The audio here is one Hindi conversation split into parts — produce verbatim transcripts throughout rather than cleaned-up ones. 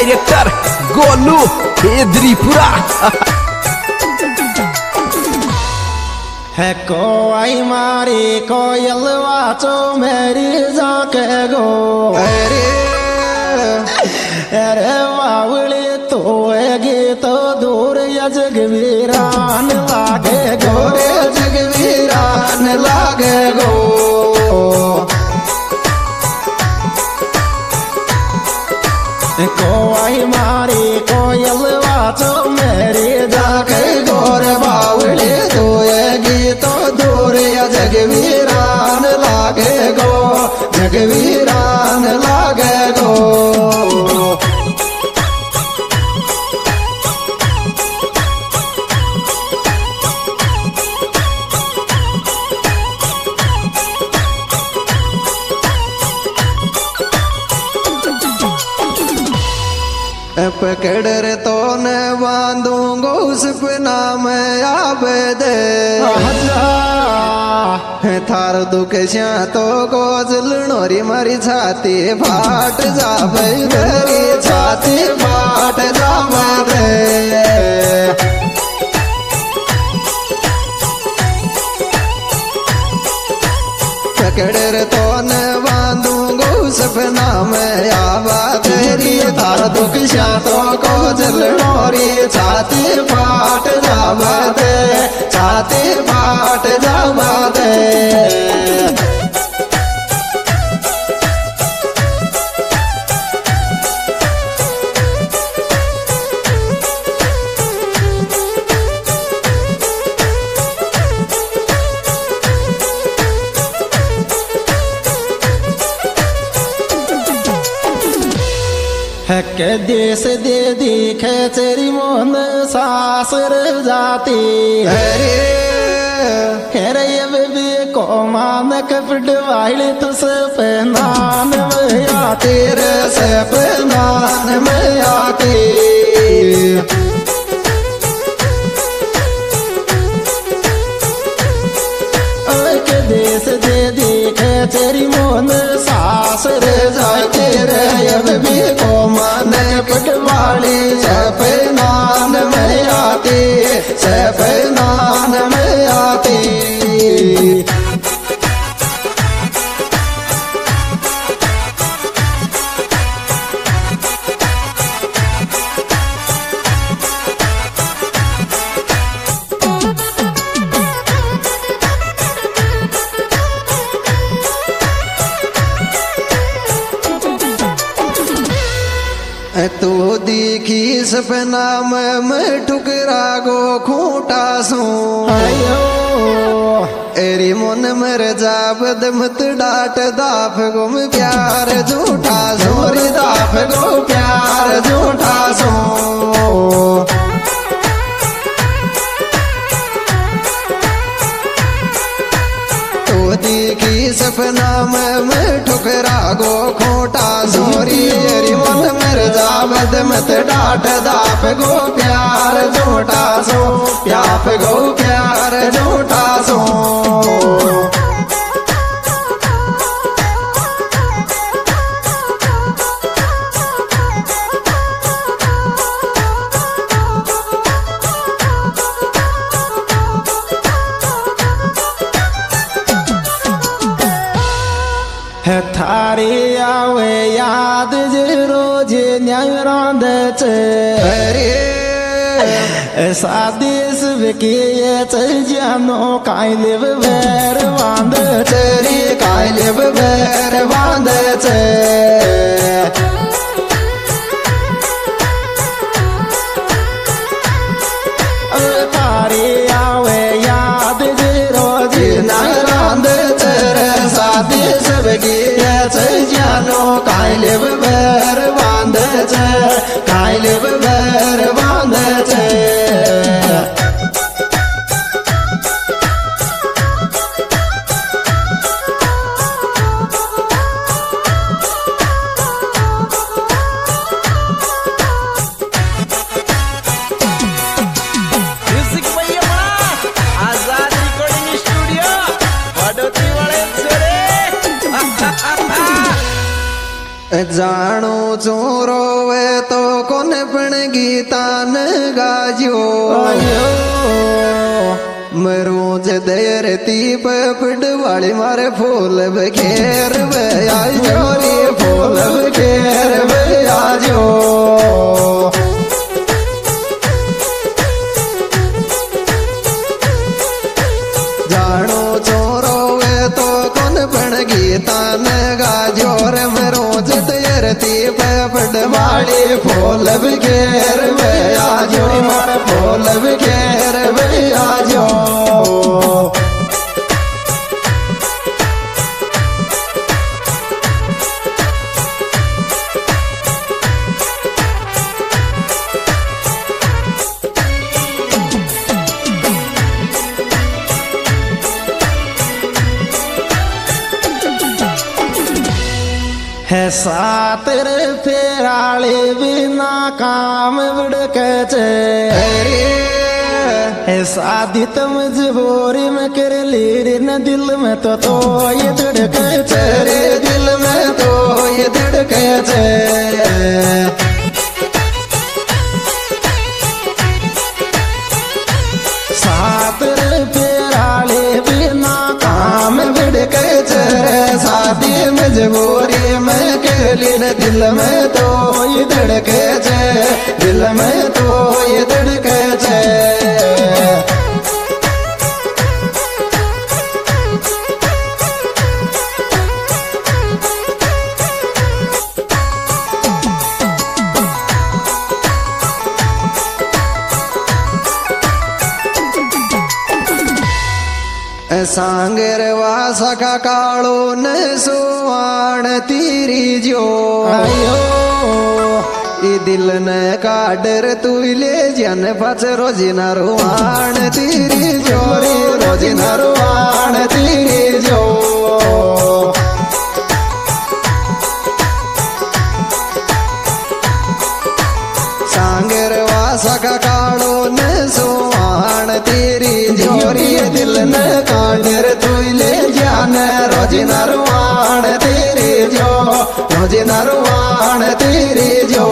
डायरेक्टर गोलू हेदरीपुरा। है को आई मारी कोयल वाचो मेरी जाके गो अरे अरे बावली तो गीत दूर या जग वीरान लागे गो रे जग वीरान लागे गो। को आई मारी कोयल वाचो मेरी जाके गोर बावली तो गीत दूर या जग वीरान लागे गो जग वीरान लागे गो। पकड़ रे तो न बांधूंगो उस नाम आबे दे थार दुख श्या तो गोजलनोरी मरी छाती फाट जावे मेरी छाती फाट जावे रे। पकड़ रे तो न बांधूंगो सपना में आवा तेरी थार दुख श्या तो गोजलनोरी छाती फाट जावा दे छाती फाट जावा दे। के देश दे दिखे तेरी मोहन सासर जाती अरे अरे ये बेबी को मान कपड़ वाले तो सब नान में आते रे सब नान में आते। के देश दे दिखे तेरी मोहन सासर जाते रे बेबी को मान पटवाली सब नान में आती सब नान में आती। तो देखी सपना में मैं ठुकरा गो खूंटा सू एरी मन मर जाबद मत डाट दाफ गुम प्यार झूठा सोरी दाफ गो प्यार झूठा सो। तो देखी सपना में मैं ठुकरा गो खोटा सोरी एरी मन मर जाबद मत डाट दाफ गो प्यार झूठा सो प्याफ गो प्यार झूठा सो। थारी आवे याद जे रोज न्यारांद अरे सादिस विकिये चल जानो कायलेव बैर बांध तेरी कायलेव बैर बांध चे। थारी आवे याद जे रोज न्यारांद सादिस विकिये चल जानो कायलेव बैर बांध चे कायलेव बैर बांध चे। जानो चोरो वे तो कोन पण गीता न गाजो मरोज दयरती पपड़ वाली मारे फूल बखेर बयाजो रे फूल बखेर बयाजो जानो चोरो वे तो कोन पण गीता न गाजो रे मरोज दयरती पपड़ वाली फूल बखेर बयाजो मारे फूल बखेर बयाजो है सातर फेराले बिना काम बुड़क रे है शादी तो मजबूरी में कर ली रे न दिल में तो तो ये धड़क रे दिल में तो ये धड़क सातर फेराले बिना काम बुड़क शादी मजबूरी में केली न दिल में तो ये धड़के छे दिल में तो ये धड़के छे सांगर वासा का कालो न सुवाण तीरी जो आयो ई दिल न काडर तू ले जन पच रोजी न रुवाण तीरी जो रे रोजी न रुवाण तीरी जो सांगर वासा का कालो न सुवाण तीरी जोरी दिल न काडर तू ले जान रोजी नरवाण तेरे जो रोजी नरवाण तेरे जो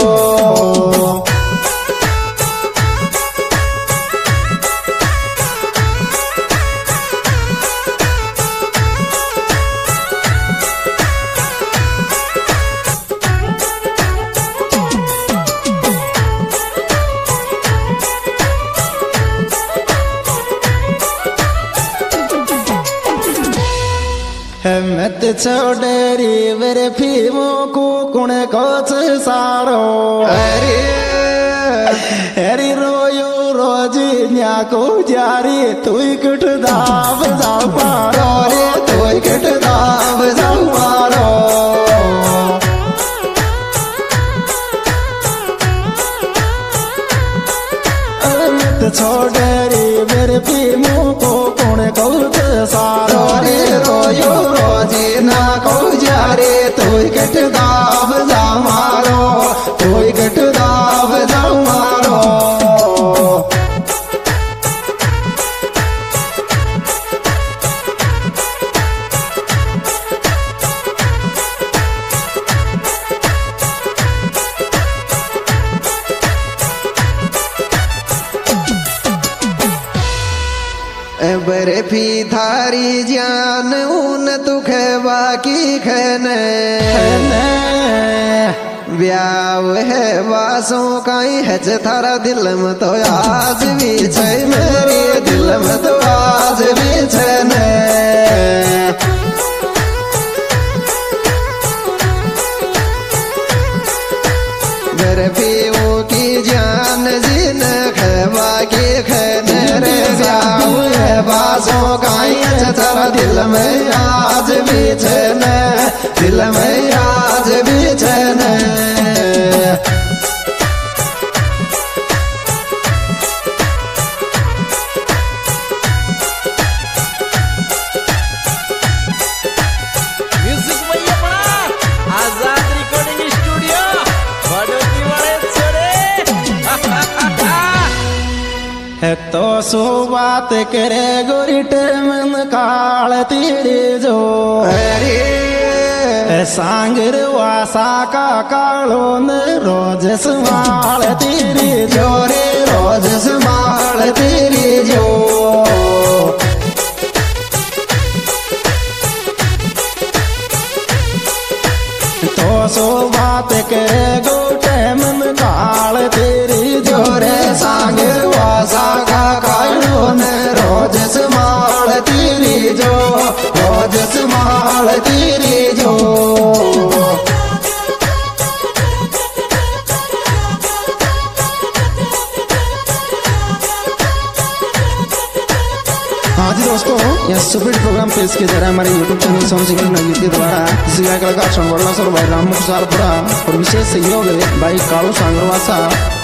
मत छोड़री मेरे भीमो को कुण कोच सारो अरे अरे रोयो रोजी न्या को जारी तू कट दाव जाओ पारो रे तू कट दाव जाओ पारो मत छोड़री मेरे भीमो को कुण कोच सारो रे रोयो रोजी ना को जारे तोय कट दाव जा मारो तोय कट दाव जा मारो बर्फी थारी जान ऊन तुख बाकी खने ब्याव है वासों काई है थारा दिल में तो आज भी छै मेरे दिल में तो आज भी छने बर्फी वो की जान जिन खबा की खने रे ब्याव है वासों काई है थारा दिल में आज भी छने दिल में आज भी छने म्युझिक भैया बड़ा आजाद रिकॉर्डिंग स्टुडिओ वडोदरी वाले छोरे है तो सो बात करे गोरिट मन काल तेरे जो अरे सांगर वासा का कालो न रोज संभाल तेरे जो जोरे रोज संभाल तेरी जो तो सो बात करे गोटे मन काल तेरी जो जोरे सांगर वासा का कालो न रोज संभाल तेरी जो रोज संभाल तेरी जो हाँ जी दोस्तों, यह सुपीट प्रोग्राम पेश किया जा रहा है हमारे यूट्यूब चैनल सोम सिंगर नगीत के द्वारा। इसी गायक कलाकार संगवाला सर भाई राम मुख सारपुरा और विशेष सहयोग है भाई कालू सांगरवासा।